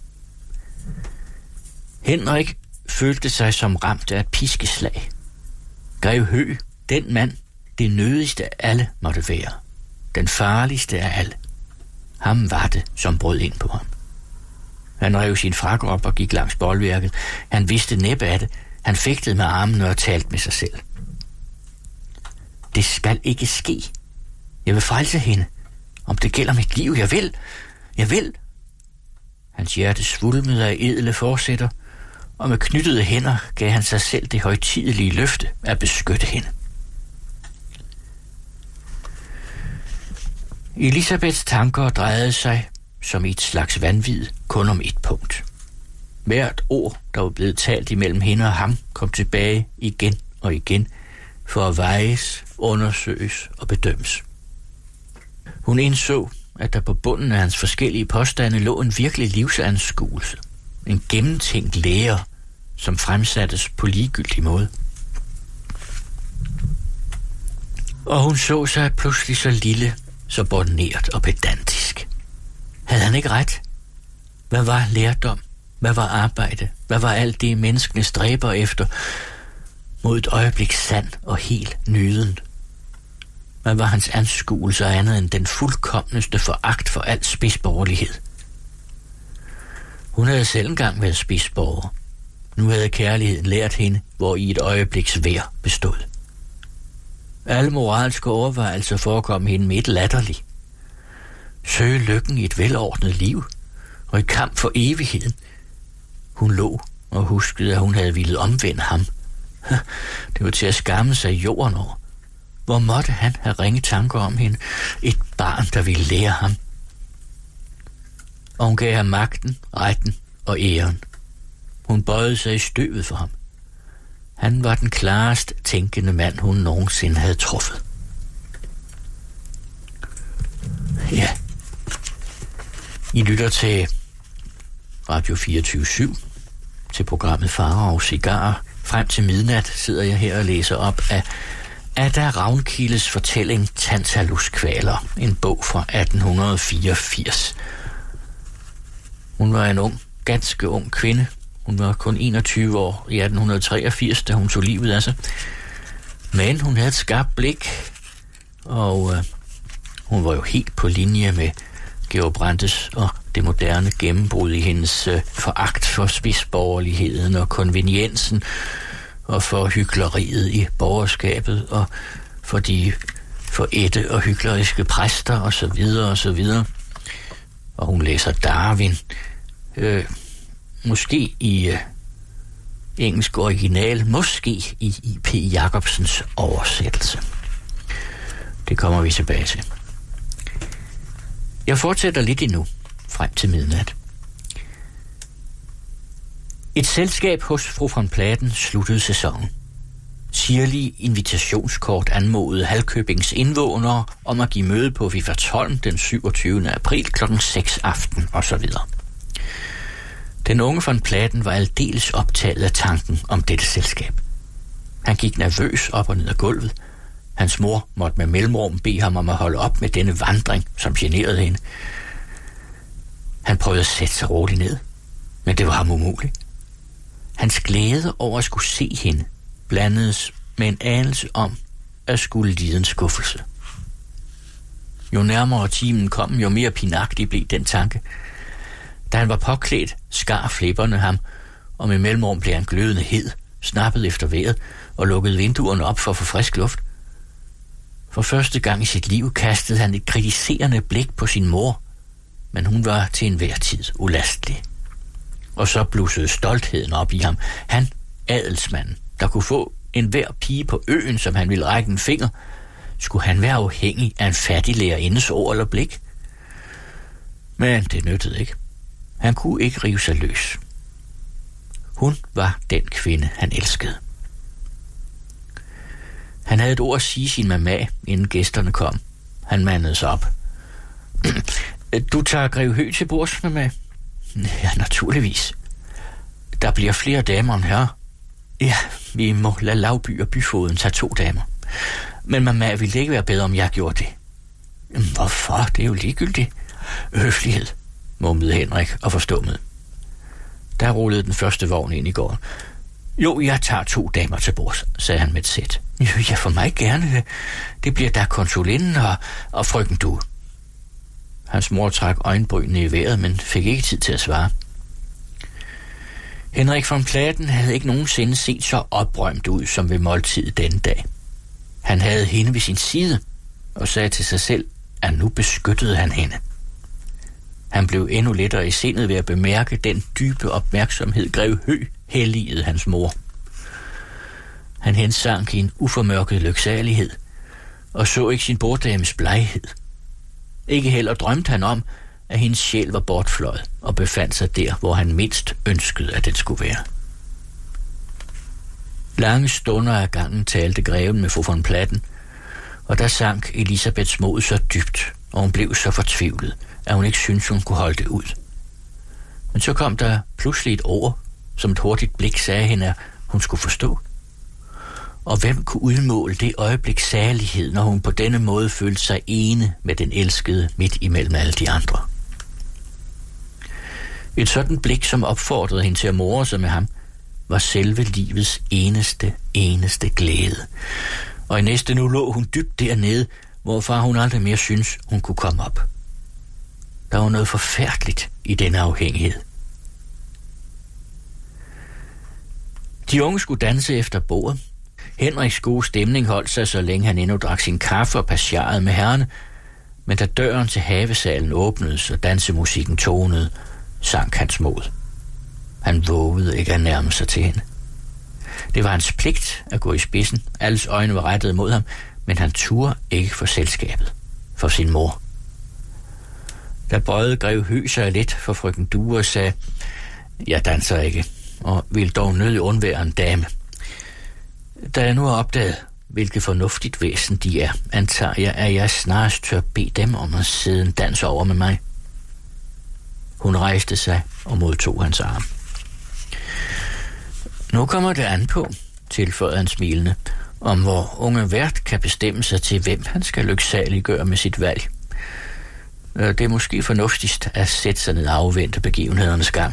Speaker 4: Henrik følte sig som ramt af et piskeslag. Grev Høg, den mand, det nødigste af alle måtte være. Den farligste af alle. Ham var det, som brød ind på ham. Han rev sin frak op og gik langs bolværket. Han vidste næppe af det. Han fægtede med armene og talte med sig selv. Det skal ikke ske. Jeg vil frelse hende. Om det gælder mit liv, jeg vil. Jeg vil. Hans hjerte svulmede af edle forsætter, og med knyttede hænder gav han sig selv det højtidelige løfte at beskytte hende. Elisabeths tanker drejede sig som i et slags vanvid kun om et punkt. Hvert ord, der var blevet talt imellem hende og ham, kom tilbage igen og igen, for at vejes, undersøges og bedømmes. Hun indså, at der på bunden af hans forskellige påstande lå en virkelig livsanskuelse, en gennemtænkt lære, som fremsattes på ligegyldig måde. Og hun så sig pludselig så lille, så borneret og pedantisk. Havde han ikke ret? Hvad var lærdom? Hvad var arbejde? Hvad var alt det, menneskene stræber efter mod et øjeblik sand og helt nyden? Hvad var hans anskuelse andet end den fuldkommenste foragt for al spidsborgerlighed? Hun havde selv engang været spidsborger. Nu havde kærligheden lært hende, hvor i et øjebliks vejr bestod. Alle moralske overvejelser forekom hende med et latterligt. Søge lykken i et velordnet liv, og i kamp for evigheden. Hun lå og huskede, at hun havde villet omvende ham. Det var til at skamme sig i jorden over. Hvor måtte han have ringe tanker om hende? Et barn, der ville lære ham. Og hun gav ham magten, retten og æren. Hun bøjede sig i støvet for ham. Han var den klarest tænkende mand, hun nogensinde havde truffet. Ja. I lytter til Radio fireogtyve syv, til programmet Farer og Cigarer. Frem til midnat sidder jeg her og læser op af Ada Ravnkildes fortælling Tantalus kvaler, en bog fra atten fireogfirs. Hun var en ung, ganske ung kvinde. Hun var kun enogtyve år i atten treogfirs, da hun tog livet af sig. Men hun havde et skarpt blik, og øh, hun var jo helt på linje med Georg Brandes og det moderne gennembrud i hendes øh, foragt for spidsborgerligheden og konveniensen, og for hykleriet i borgerskabet, og for de forætte og hykleriske præster, og så videre, og så videre. Og hun læser Darwin, øh, måske i øh, engelsk original, måske i I P Jacobsens oversættelse. Det kommer vi tilbage til. Jeg fortsætter lidt endnu, frem til midnat. Et selskab hos fru von Platen sluttede sæsonen. Sirlige invitationskort anmodede Halkøbings indvånere om at give møde på Vifatsholm den syvogtyvende april klokken seks aften osv. Den unge von Platen var aldeles optaget af tanken om dette selskab. Han gik nervøs op og ned ad gulvet. Hans mor måtte med mellemrum bede ham om at holde op med denne vandring, som generede hende. Han prøvede at sætte sig roligt ned, men det var ham umuligt. Hans glæde over at skulle se hende blandedes med en anelse om at skulle lide en skuffelse. Jo nærmere timen kom, jo mere pinagtig blev den tanke. Da han var påklædt, skar flipperne ham, og med mellemrum blev han glødende hed, snappede efter vejret og lukkede vinduerne op for at få frisk luft. For første gang i sit liv kastede han et kritiserende blik på sin mor, men hun var til enhver tid ulastelig. Og så blussede stoltheden op i ham. Han, adelsmanden, der kunne få enhver pige på øen, som han ville række en finger, skulle han være afhængig af en fattig lærerindes ord eller blik? Men det nyttede ikke. Han kunne ikke rive sig løs. Hun var den kvinde, han elskede. Han havde et ord at sige sin mamma, inden gæsterne kom. Han mandede sig op. Du tager Grev Høgh til bords, mamma? Ja, naturligvis. Der bliver flere damer end herrer. Ja, vi må lade Lavby og byfoden tage to damer. Men mamma, ville det ikke være bedre, om jeg gjorde det? Hvorfor? Det er jo ligegyldigt. Høflighed, mumlede Henrik og forstummede. Der rullede den første vogn ind i gården. Jo, jeg tager to damer til bords, sagde han med et sæt. Ja, for mig gerne. Det bliver da konsulinden og, og frøken Due. Hans mor trak øjenbrynene i vejret, men fik ikke tid til at svare. Henrik von Platen havde ikke nogensinde set så oprømt ud som ved måltidet denne dag. Han havde hende ved sin side og sagde til sig selv, at nu beskyttede han hende. Han blev endnu lettere i sindet ved at bemærke den dybe opmærksomhed, Grev Høgh helligede hans mor. Han hensank i en uformørket lyksalighed og så ikke sin borddames bleghed. Ikke heller drømte han om, at hendes sjæl var bortfløjet og befandt sig der, hvor han mindst ønskede, at den skulle være. Lange stunder af gangen talte greven med fru von Platen, og der sank Elisabeths mod så dybt, og hun blev så fortvivlet, at hun ikke syntes, hun kunne holde det ud. Men så kom der pludselig et ord, som et hurtigt blik sagde hende, at hun skulle forstå. Og hvem kunne udmåle det øjeblik særlighed, når hun på denne måde følte sig ene med den elskede midt imellem alle de andre? Et sådan blik, som opfordrede hende til at more sig med ham, var selve livets eneste, eneste glæde. Og i næste nu lå hun dybt dernede, hvorfra hun aldrig mere syntes, hun kunne komme op. Der var noget forfærdeligt i denne afhængighed. De unge skulle danse efter bordet. Henriks gode stemning holdt sig, så længe han endnu drak sin kaffe og passiarede med herrene, men da døren til havesalen åbnedes og dansemusikken tonede, sank hans mod. Han vågede ikke at nærme sig til hende. Det var hans pligt at gå i spidsen. Alles øjne var rettet mod ham, men han turde ikke for selskabet, for sin mor. Der bøjede grev Høgh sig lidt for frøken Due og sagde, jeg danser ikke, og vil dog nødig undvære en dame. Da jeg nu har opdaget, hvilket fornuftigt væsen de er, antager jeg, at jeg snarest tør bede dem om at sidde en dans over med mig. Hun rejste sig og modtog hans arm. Nu kommer det an på, tilføjede han smilende, om hvor unge vært kan bestemme sig til, hvem han skal lyksaliggøre med sit valg. Det er måske fornuftigst at sætte sig ned og afvente begivenhedernes gang.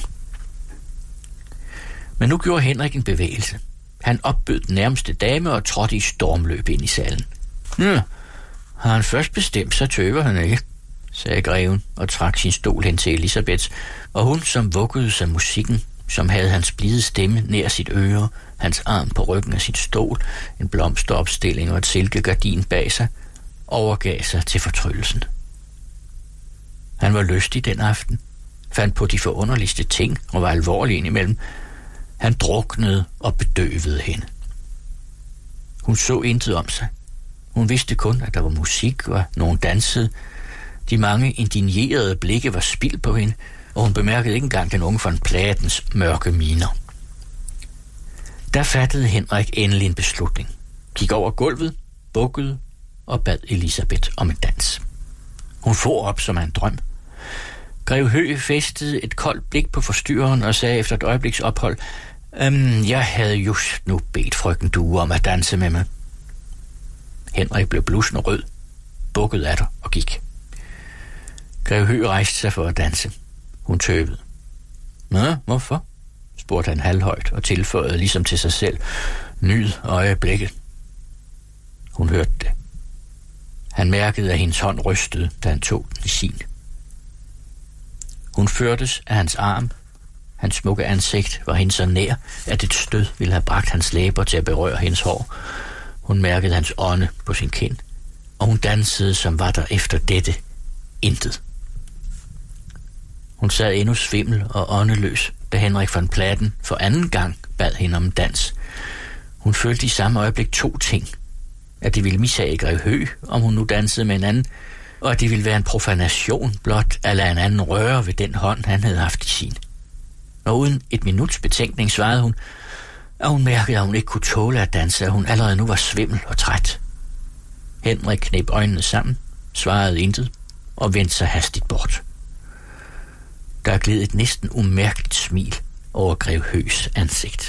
Speaker 4: Men nu gjorde Henrik en bevægelse. Han opbød den nærmeste dame og trådte i stormløb ind i salen. Ja, har han først bestemt sig, tøver han ikke, sagde greven og trak sin stol hen til Elisabeth, og hun, som vuggede sig musikken, som havde hans blide stemme nær sit øre, hans arm på ryggen af sit stol, en blomsteropstilling og et silkegardin bag sig, overgav sig til fortryllelsen. Han var lystig den aften, fandt på de forunderligste ting og var alvorlig indimellem. Han druknede og bedøvede hende. Hun så intet om sig. Hun vidste kun, at der var musik og nogen dansede. De mange indignerede blikke var spild på hende, og hun bemærkede ikke engang den unge von Platens mørke miner. Der fattede Henrik endelig en beslutning. Gik over gulvet, bukkede og bad Elisabeth om en dans. Hun for op som en drøm. Grev Høgh fæstede et koldt blik på forstyrreren og sagde efter et øjebliks ophold, øhm, jeg havde just nu bedt frøken Due om at danse med mig. Henrik blev blussende rød, bukkede af dig og gik. Grev Høgh rejste sig for at danse. Hun tøvede. Nå, hvorfor? Spurgte han halvhøjt og tilføjede ligesom til sig selv. Nyd øjeblikket. Hun hørte det. Han mærkede, at hendes hånd rystede, da han tog den i sin. Hun førtes af hans arm. Hans smukke ansigt var hende så nær, at et stød ville have bragt hans læber til at berøre hendes hår. Hun mærkede hans ånde på sin kind, og hun dansede, som var der efter dette intet. Hun sad endnu svimmel og åndeløs, da Henrik von Platen for anden gang bad hende om dans. Hun følte i samme øjeblik to ting. At det ville mishage Grev Høgh, om hun nu dansede med en anden, og at det ville være en profanation blot at lade en anden røre ved den hånd, han havde haft i sin. Og uden et minuts betænkning svarede hun, at hun mærkede, at hun ikke kunne tåle at danse, at hun allerede nu var svimmel og træt. Henrik kneb øjnene sammen, svarede intet og vendte sig hastigt bort. Der gled et næsten umærkeligt smil over Grev Høghs ansigt.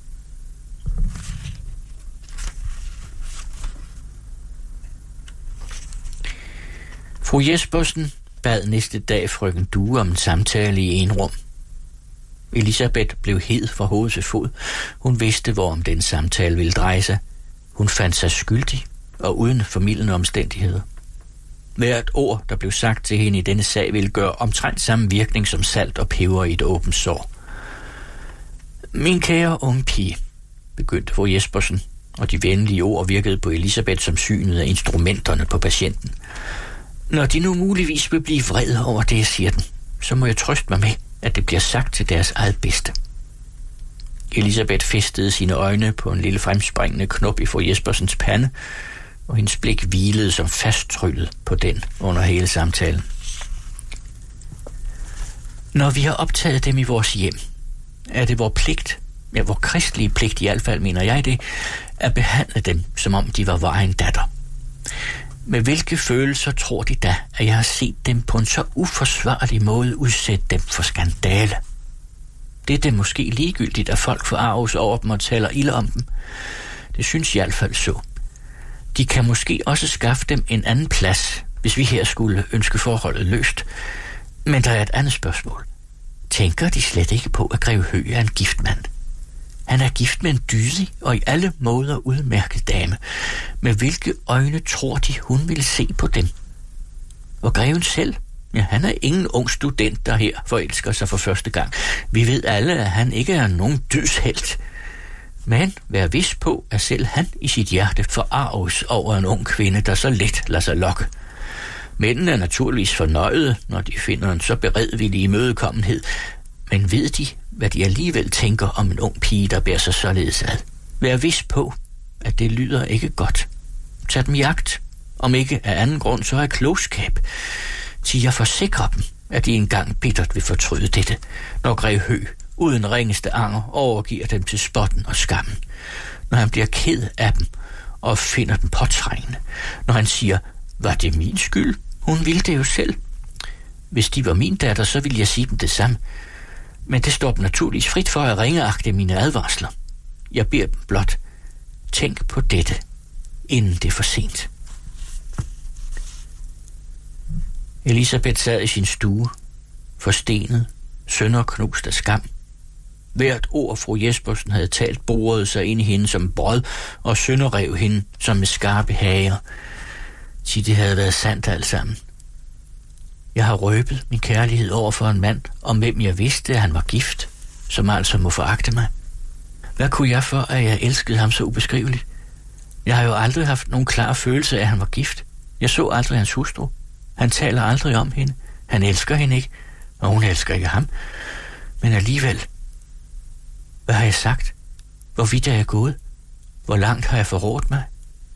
Speaker 4: Fru Jespersen bad næste dag frøken Due om en samtale i en rum. Elisabeth blev hed fra hoved til fod. Hun vidste, hvorom den samtale ville dreje sig. Hun fandt sig skyldig og uden formildende omstændigheder. Hvert ord, der blev sagt til hende i denne sag, ville gøre omtrent samme virkning som salt og peber i et åbent sår. Min kære unge pige, begyndte fru Jespersen, og de venlige ord virkede på Elisabeth som synet af instrumenterne på patienten. Når de nu muligvis vil blive vred over det, jeg siger den, så må jeg trøste mig med, at det bliver sagt til deres eget bedste. Elisabeth fæstede sine øjne på en lille fremspringende knop i fru Jespersens pande, og hendes blik hvilede som fasttryllet på den under hele samtalen. Når vi har optaget dem i vores hjem, er det vor pligt ja, hvor kristlige pligt i hvert fald, mener jeg det, at behandle dem, som om de var vor egen datter. Med hvilke følelser tror de da, at jeg har set dem på en så uforsvarlig måde udsætte dem for skandale? Det er det måske ligegyldigt, at folk forarves over dem og taler ilde om dem. Det synes jeg i hvert fald så. De kan måske også skaffe dem en anden plads, hvis vi her skulle ønske forholdet løst. Men der er et andet spørgsmål. Tænker de slet ikke på, at Greve Høg er en gift mand? Han er gift med en dydig og i alle måder udmærket dame. Med hvilke øjne tror de, hun ville se på dem? Og greven selv? Ja, han er ingen ung student, der her forelsker sig for første gang. Vi ved alle, at han ikke er nogen dødshelt. Men vær vis på, at selv han i sit hjerte forarves over en ung kvinde, der så let lader sig lokke. Mændene er naturligvis fornøjede, når de finder en så beredvillig imødekommenhed, men ved de, hvad de alligevel tænker om en ung pige, der bærer sig således ad? Vær vis på, at det lyder ikke godt. Tag dem i agt, om ikke af anden grund, så er klogskab. Til jeg forsikrer dem, at de engang bittert vil fortryde dette, når Greve Høg uden ringeste anger overgiver dem til spotten og skammen. Når han bliver ked af dem og finder dem påtrængende. Når han siger, var det min skyld? Hun ville det jo selv. Hvis de var min datter, så ville jeg sige dem det samme. Men det står dem naturligvis frit for at ringeagte mine advarsler. Jeg beder dem blot, tænk på dette, inden det er for sent. Elisabeth sad i sin stue, forstenet, sønderknust af skam. Hvert ord fru Jespersen havde talt borede sig ind i hende som brød og sønderrev hende som med skarpe hager. Til det havde været sandt alt sammen. Jeg har røbet min kærlighed over for en mand, om hvem jeg vidste, at han var gift, som altså må foragte mig. Hvad kunne jeg for, at jeg elskede ham så ubeskriveligt? Jeg har jo aldrig haft nogen klar følelse af, at han var gift. Jeg så aldrig hans hustru. Han taler aldrig om hende. Han elsker hende ikke, og hun elsker ikke ham. Men alligevel, hvad har jeg sagt? Hvor vidt er jeg gået? Hvor langt har jeg forrådt mig?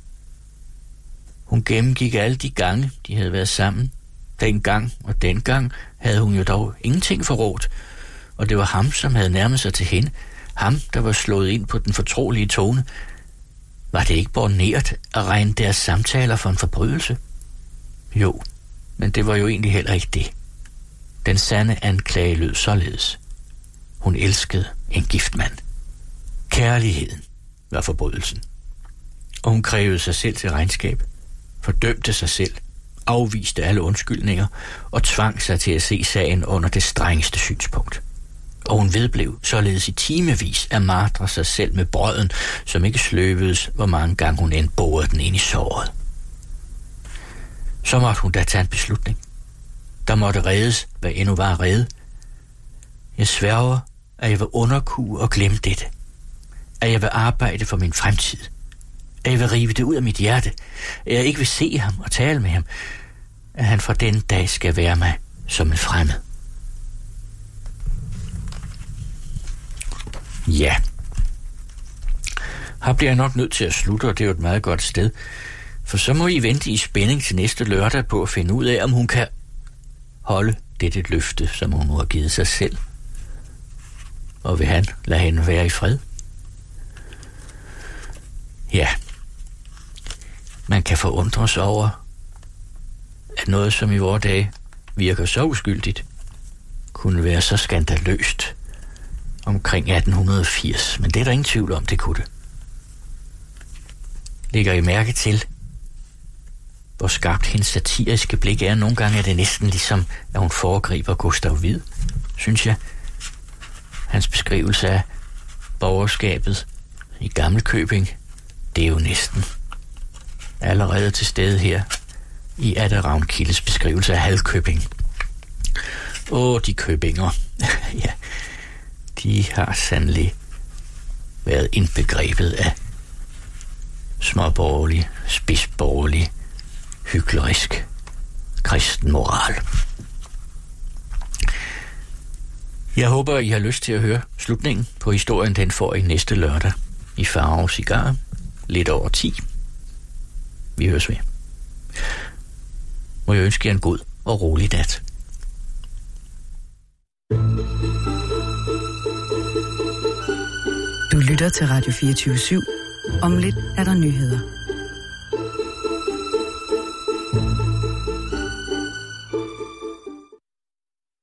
Speaker 4: Hun gennemgik alle de gange, de havde været sammen. Dengang og dengang havde hun jo dog ingenting forrådt, og det var ham, som havde nærmet sig til hende. Ham, der var slået ind på den fortrolige tone. Var det ikke borneret at regne deres samtaler for en forbrydelse? Jo, men det var jo egentlig heller ikke det. Den sande anklage lød således. Hun elskede en gift mand. Kærligheden var forbrydelsen. Og hun krævede sig selv til regnskab, fordømte sig selv, afviste alle undskyldninger og tvang sig til at se sagen under det strengeste synspunkt. Og hun vedblev således i timevis at martre sig selv med brøden, som ikke sløvedes, hvor mange gange hun end borede den ind i såret. Så måtte hun da tage en beslutning. Der måtte reddes, hvad endnu var reddet. Jeg sværger, at jeg vil underkue og glemme dette. At jeg vil arbejde for min fremtid. At jeg vil rive det ud af mit hjerte. At jeg ikke vil se ham og tale med ham. At han fra den dag skal være mig som en fremmed. Ja. Her bliver jeg nok nødt til at slutte, og det er jo et meget godt sted. For så må I vente i spænding til næste lørdag på at finde ud af, om hun kan holde dette løfte, som hun nu har givet sig selv. Og vil han lade hende være i fred? Ja. Man kan forundre sig over, at noget, som i vore dage virker så uskyldigt, kunne være så skandaløst omkring atten firs. Men det er der ingen tvivl om, det kunne det. Lægger I mærke til, hvor skarpt hendes satiriske blik er? Nogle gange er det næsten ligesom, at hun foregriber Gustav Wied, synes jeg. Hans beskrivelse af borgerskabet i Gammelkøbing, det er jo næsten allerede til stede her i Atte Ravnkildes beskrivelse af Halvkøbing. Åh, de købinger. Ja, de har sandelig været indbegrebet af småborgerlig, spidsborgerlig, hyklerisk kristen moral. Jeg håber, I har lyst til at høre slutningen på historien. Den får I næste lørdag i Faro Cigar, lidt over ti. Vi høres ved. Må jeg ønske jer en god og rolig nat.
Speaker 1: lytter til Radio fireogtyve syv. Om lidt er der nyheder.